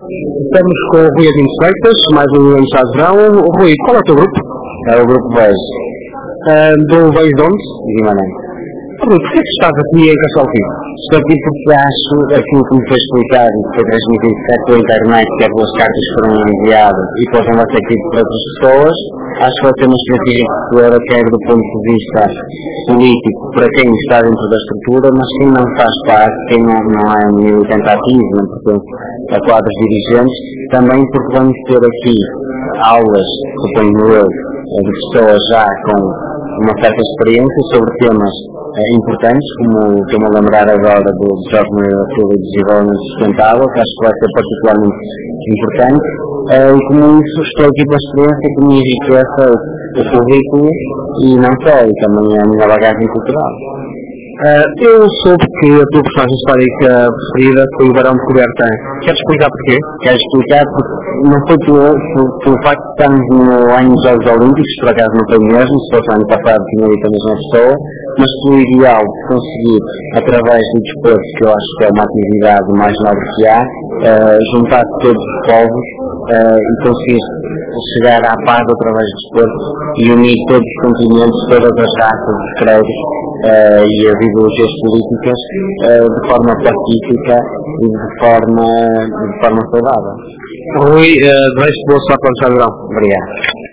Estamos com o Rui Adinho Freitas, mais um Lançado de Verão. Rui, qual é o teu grupo? É o grupo Vejo. Do Vejo de onde? Guimarães. Rui, porquê que estás aqui em Castelo Vivo? Estou aqui porque acho aquilo que me foi explicado e que foi transmitido pela internet, que é pelas cartas que foram enviadas e depois não vai ser aqui para outras pessoas. Acho que vai ter uma estratégia futura, quer do ponto de vista político, para quem está dentro da estrutura, mas quem não faz parte, quem não é militante ativo, não pertence a quadros dirigentes, também porque vamos ter aqui aulas, suponho eu, de pessoas já com uma certa experiência sobre temas importantes, como estou-me a lembrar agora do Jorge Moreira Silva e do Desenvolvimento Sustentável, que acho que vai ser particularmente importante, e como isso estou aqui para a experiência que me enriqueça o currículo e não só, e também a minha bagagem cultural. Eu soube que a tua personagem histórica preferida foi o Barão de Coberta. Queres explicar porquê? Quero explicar porque não foi pelo facto de estarmos no ano dos Jogos Olímpicos, por acaso não foi mesmo, se fosse ano passado tinha dito a mesma pessoa, mas pelo ideal de conseguir, através do desporto, que eu acho que é uma atividade mais nobre que há, juntar todos os povos e conseguir chegar à paz através do desporto e unir todos os continentes, todas as raças, os credos e as ideologias políticas de forma pacífica e de forma saudável. Rui, desejo-te boa sorte para o Lançado de Verão. Obrigado.